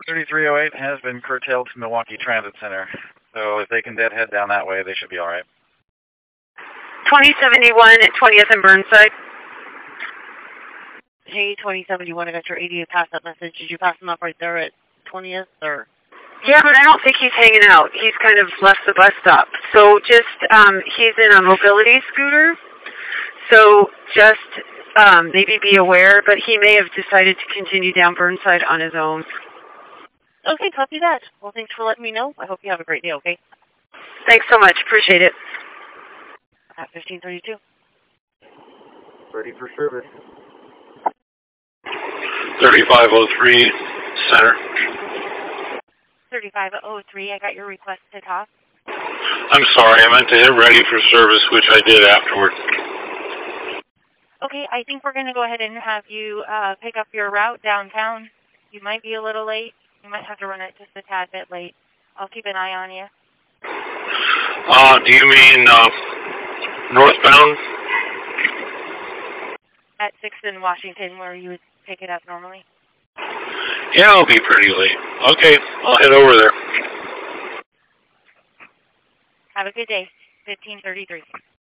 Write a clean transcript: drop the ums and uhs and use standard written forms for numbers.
3308 has been curtailed to Milwaukee Transit Center. So if they can deadhead down that way, they should be all right. 2071 at 20th and Burnside. Hey, 2071, I got your 80 pass-up message. Did you pass him up right there at 20th, or? Yeah, but I don't think he's hanging out. He's kind of left the bus stop. So just, he's in a mobility scooter. So just maybe be aware, but he may have decided to continue down Burnside on his own. Okay, copy that. Well, thanks for letting me know. I hope you have a great day, okay? Thanks so much. Appreciate it. At 1532. Ready for service. 3503 Center. 3503, I got your request to talk. I'm sorry, I meant to hit ready for service, which I did afterward. Okay, I think we're going to go ahead and have you pick up your route downtown. You might be a little late. You might have to run it just a tad bit late. I'll keep an eye on you. Do you mean northbound? At 6th and Washington, where you would pick it up normally? Yeah, I'll be pretty late. Okay, I'll head over there. Have a good day. 1533.